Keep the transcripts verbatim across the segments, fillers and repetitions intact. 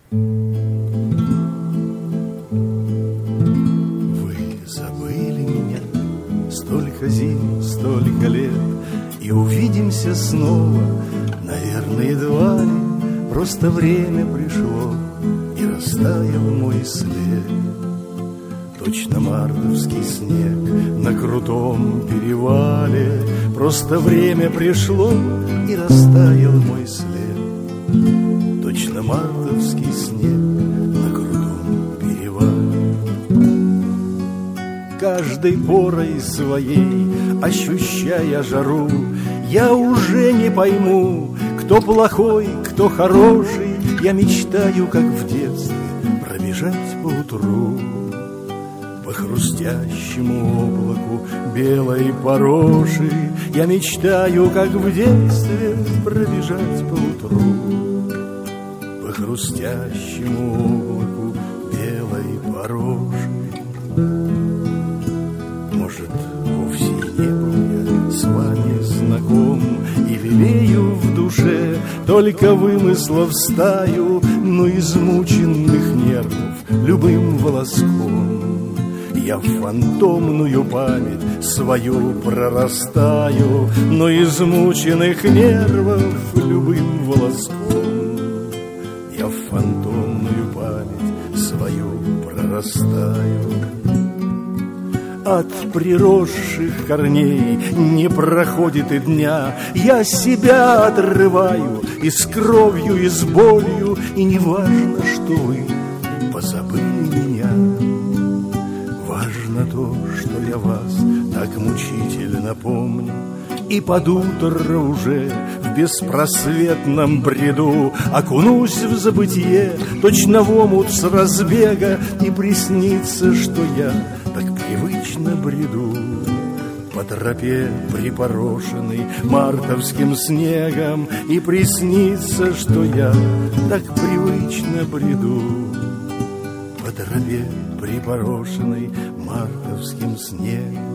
Вы забыли меня, столько зим, столько лет, и увидимся снова, наверное, едва ли. Просто время пришло, и растаял мой след. Точно мартовский снег на крутом перевале. Просто время пришло, и растаял мой след. Точно мартовский снег на крутом перевале. Каждой порой своей, ощущая жару, я уже не пойму, кто плохой, кто хороший. Я мечтаю, как в детстве, пробежать по утру по хрустящему облаку белой пороши. Я мечтаю, как в детстве, пробежать по утру по хрустящему облаку белой пороши. Может, вовсе не был я с вами знаком, и лелею в душе только вымыслов стаю, но измученных нервов любым волоском я в фантомную память свою прорастаю, но измученных нервов любым волоском я в фантомную память свою прорастаю. От приросших корней не проходит и дня, я себя отрываю и с кровью, и с болью, и не важно, что вы позабыли меня. Важно то, что я вас так мучительно помню, и под утро уже в беспросветном бреду окунусь в забытье, точно в омут с разбега, и приснится, что я так привычно бреду по тропе, припорошенной мартовским снегом, и приснится, что я так привычно бреду по тропе, припорошенной мартовским снегом.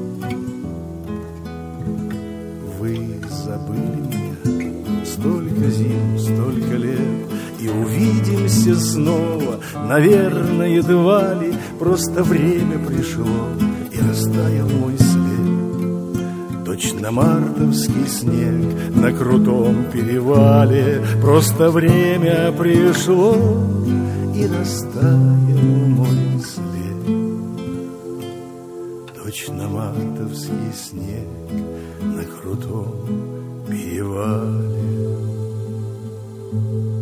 Вы забыли меня, столько зим, столько лет, и увидимся снова, наверное, едва ли. Просто время пришло, и растаял мой след. Точно мартовский снег на крутом перевале. Просто время пришло, и растаял мой след. Точно мартовский снег на крутом перевале.